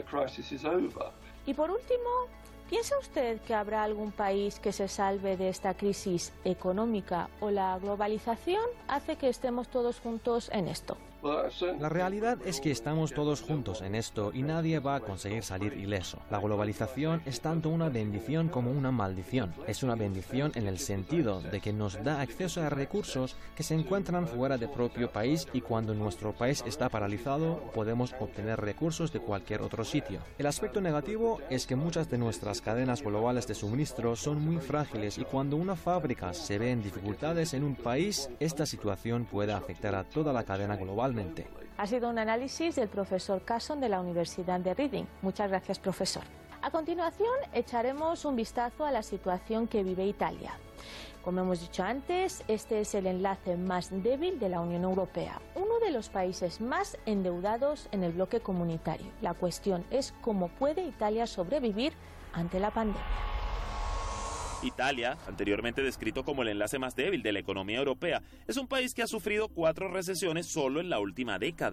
Y por último, ¿piensa usted que habrá algún país que se salve de esta crisis económica o la globalización hace que estemos todos juntos en esto? La realidad es que estamos todos juntos en esto y nadie va a conseguir salir ileso. La globalización es tanto una bendición como una maldición. Es una bendición en el sentido de que nos da acceso a recursos que se encuentran fuera del propio país y cuando nuestro país está paralizado podemos obtener recursos de cualquier otro sitio. El aspecto negativo es que muchas de nuestras cadenas globales de suministro son muy frágiles y cuando una fábrica se ve en dificultades en un país, esta situación puede afectar a toda la cadena global. Ha sido un análisis del profesor Casson de la Universidad de Reading. Muchas gracias, profesor. A continuación, echaremos un vistazo a la situación que vive Italia. Como hemos dicho antes, este es el enlace más débil de la Unión Europea, uno de los países más endeudados en el bloque comunitario. La cuestión es cómo puede Italia sobrevivir ante la pandemia. Italia, anteriormente descrito como el enlace más débil de la economía europea, es un país que ha sufrido cuatro recesiones solo en la última década.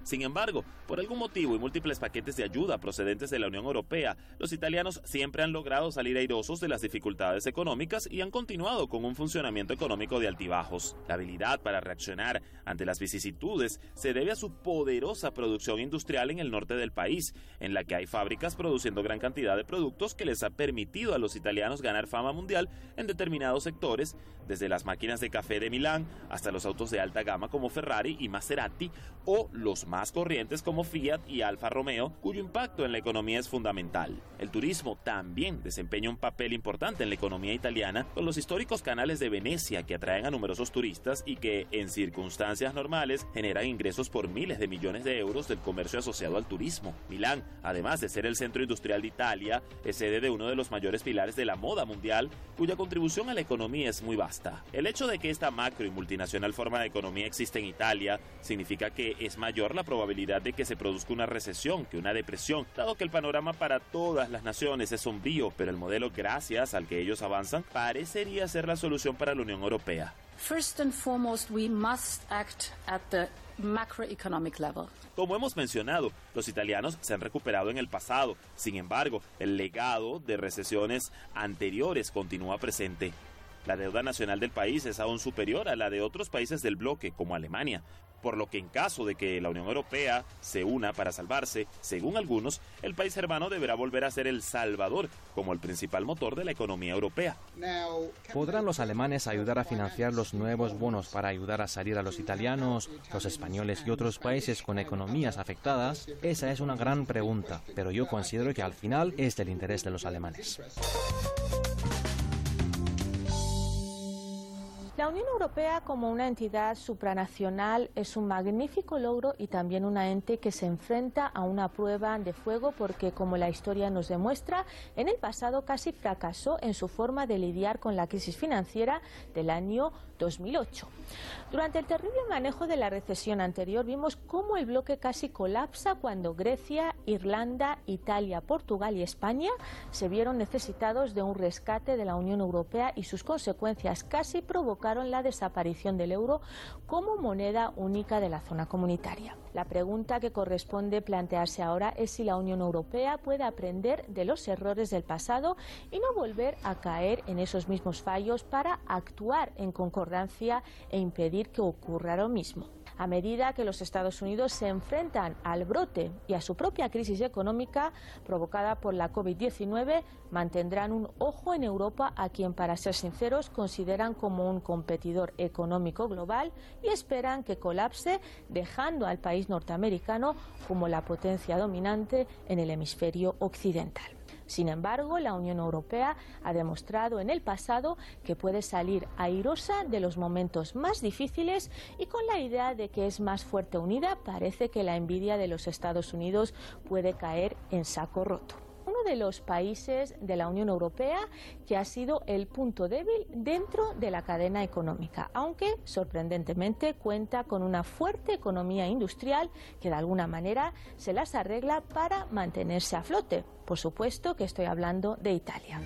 Sin embargo, por algún motivo y múltiples paquetes de ayuda procedentes de la Unión Europea, los italianos siempre han logrado salir airosos de las dificultades económicas y han continuado con un funcionamiento económico de altibajos. La habilidad para reaccionar ante las vicisitudes se debe a su poderosa producción industrial en el norte del país, en la que hay fábricas produciendo gran cantidad de productos que les ha permitido a los italianos ganar fama mundial en determinados sectores, desde las máquinas de café de Milán hasta los autos de alta gama como Ferrari y Maserati, o los más corrientes como Fiat y Alfa Romeo, cuyo impacto en la economía es fundamental. El turismo también desempeña un papel importante en la economía italiana, con los históricos canales de Venecia que atraen a numerosos turistas y que, en circunstancias normales, generan ingresos por miles de millones de euros del comercio asociado al turismo. Milán, además de ser el centro industrial de Italia, es sede de uno de los mayores pilares de la moda mundial, cuya contribución a la economía es muy vasta. El hecho de que esta macro y multinacional forma de economía existe en Italia significa que es mayor la probabilidad de que se produzca una recesión que una depresión, dado que el panorama para todas las naciones es sombrío, pero el modelo gracias al que ellos avanzan parecería ser la solución para la Unión Europea. First and foremost, we must act at the macroeconomic level. Como hemos mencionado, los italianos se han recuperado en el pasado. Sin embargo, el legado de recesiones anteriores continúa presente. La deuda nacional del país es aún superior a la de otros países del bloque, como Alemania, por lo que en caso de que la Unión Europea se una para salvarse, según algunos, el país hermano deberá volver a ser el salvador como el principal motor de la economía europea. ¿Podrán los alemanes ayudar a financiar los nuevos bonos para ayudar a salir a los italianos, los españoles y otros países con economías afectadas? Esa es una gran pregunta, pero yo considero que al final es del interés de los alemanes. La Unión Europea como una entidad supranacional es un magnífico logro y también una ente que se enfrenta a una prueba de fuego porque, como la historia nos demuestra, en el pasado casi fracasó en su forma de lidiar con la crisis financiera del año dos mil ocho. Durante el terrible manejo de la recesión anterior vimos cómo el bloque casi colapsa cuando Grecia, Irlanda, Italia, Portugal y España se vieron necesitados de un rescate de la Unión Europea y sus consecuencias casi provocaron la desaparición del euro como moneda única de la zona comunitaria. La pregunta que corresponde plantearse ahora es si la Unión Europea puede aprender de los errores del pasado y no volver a caer en esos mismos fallos para actuar en concordancia e impedir que ocurra lo mismo. A medida que los Estados Unidos se enfrentan al brote y a su propia crisis económica provocada por la COVID diecinueve, mantendrán un ojo en Europa, a quien, para ser sinceros, consideran como un competidor económico global, y esperan que colapse, dejando al país norteamericano como la potencia dominante en el hemisferio occidental. Sin embargo, la Unión Europea ha demostrado en el pasado que puede salir airosa de los momentos más difíciles, y con la idea de que es más fuerte unida, parece que la envidia de los Estados Unidos puede caer en saco roto. Uno de los países de la Unión Europea que ha sido el punto débil dentro de la cadena económica, aunque sorprendentemente cuenta con una fuerte economía industrial que de alguna manera se las arregla para mantenerse a flote. Por supuesto que estoy hablando de Italia.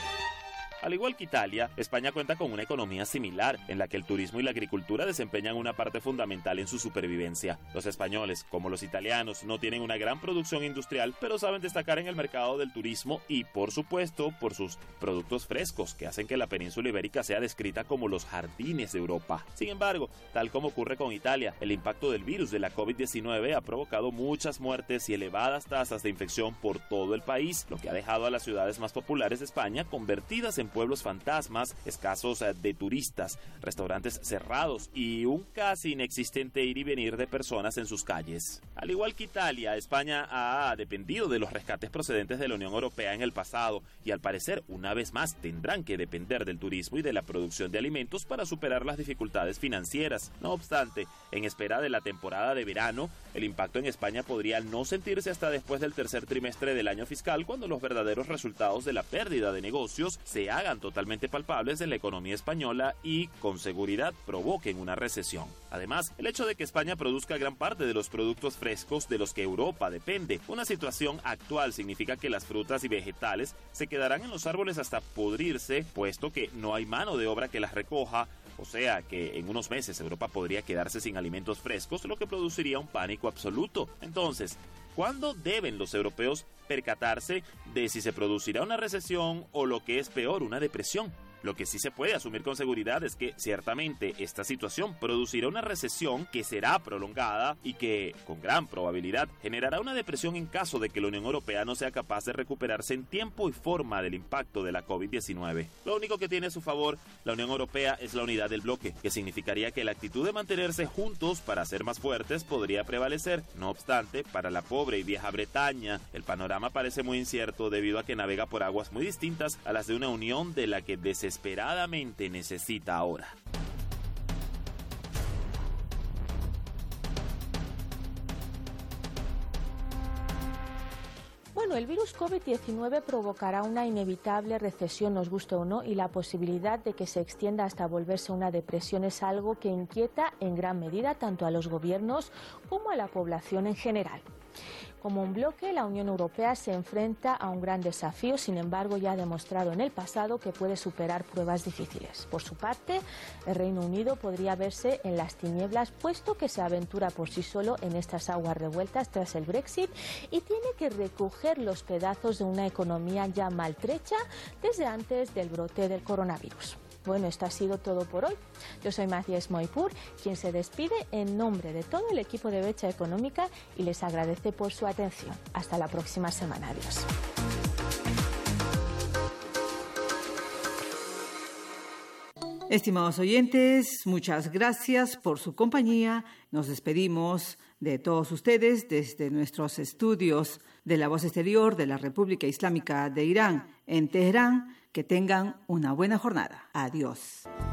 Al igual que Italia, España cuenta con una economía similar, en la que el turismo y la agricultura desempeñan una parte fundamental en su supervivencia. Los españoles, como los italianos, no tienen una gran producción industrial, pero saben destacar en el mercado del turismo y, por supuesto, por sus productos frescos, que hacen que la península ibérica sea descrita como los jardines de Europa. Sin embargo, tal como ocurre con Italia, el impacto del virus de la COVID diecinueve ha provocado muchas muertes y elevadas tasas de infección por todo el país, lo que ha dejado a las ciudades más populares de España convertidas en pueblos fantasmas, escasos de turistas, restaurantes cerrados y un casi inexistente ir y venir de personas en sus calles. Al igual que Italia, España ha dependido de los rescates procedentes de la Unión Europea en el pasado y, al parecer, una vez más tendrán que depender del turismo y de la producción de alimentos para superar las dificultades financieras. No obstante, en espera de la temporada de verano, el impacto en España podría no sentirse hasta después del tercer trimestre del año fiscal, cuando los verdaderos resultados de la pérdida de negocios se hagan totalmente palpables en la economía española y, con seguridad, provoquen una recesión. Además, el hecho de que España produzca gran parte de los productos frescos de los que Europa depende, una situación actual, significa que las frutas y vegetales se quedarán en los árboles hasta pudrirse, puesto que no hay mano de obra que las recoja, O sea que en unos meses Europa podría quedarse sin alimentos frescos, lo que produciría un pánico absoluto. Entonces, ¿cuándo deben los europeos percatarse de si se producirá una recesión o, lo que es peor, una depresión? Lo que sí se puede asumir con seguridad es que ciertamente esta situación producirá una recesión que será prolongada y que, con gran probabilidad, generará una depresión en caso de que la Unión Europea no sea capaz de recuperarse en tiempo y forma del impacto de la COVID diecinueve. Lo único que tiene a su favor la Unión Europea es la unidad del bloque, que significaría que la actitud de mantenerse juntos para ser más fuertes podría prevalecer. No obstante, para la pobre y vieja Bretaña, el panorama parece muy incierto debido a que navega por aguas muy distintas a las de una unión de la que desesperadamente desesperadamente necesita ahora. Bueno, el virus COVID diecinueve provocará una inevitable recesión, nos guste o no, y la posibilidad de que se extienda hasta volverse una depresión es algo que inquieta en gran medida tanto a los gobiernos como a la población en general. Como un bloque, la Unión Europea se enfrenta a un gran desafío, sin embargo ya ha demostrado en el pasado que puede superar pruebas difíciles. Por su parte, el Reino Unido podría verse en las tinieblas, puesto que se aventura por sí solo en estas aguas revueltas tras el Brexit y tiene que recoger los pedazos de una economía ya maltrecha desde antes del brote del coronavirus. Bueno, esto ha sido todo por hoy. Yo soy Matías Moipur, quien se despide en nombre de todo el equipo de Brecha Económica y les agradece por su atención. Hasta la próxima semana. Adiós. Estimados oyentes, muchas gracias por su compañía. Nos despedimos de todos ustedes desde nuestros estudios de la Voz Exterior de la República Islámica de Irán en Teherán. Que tengan una buena jornada. Adiós.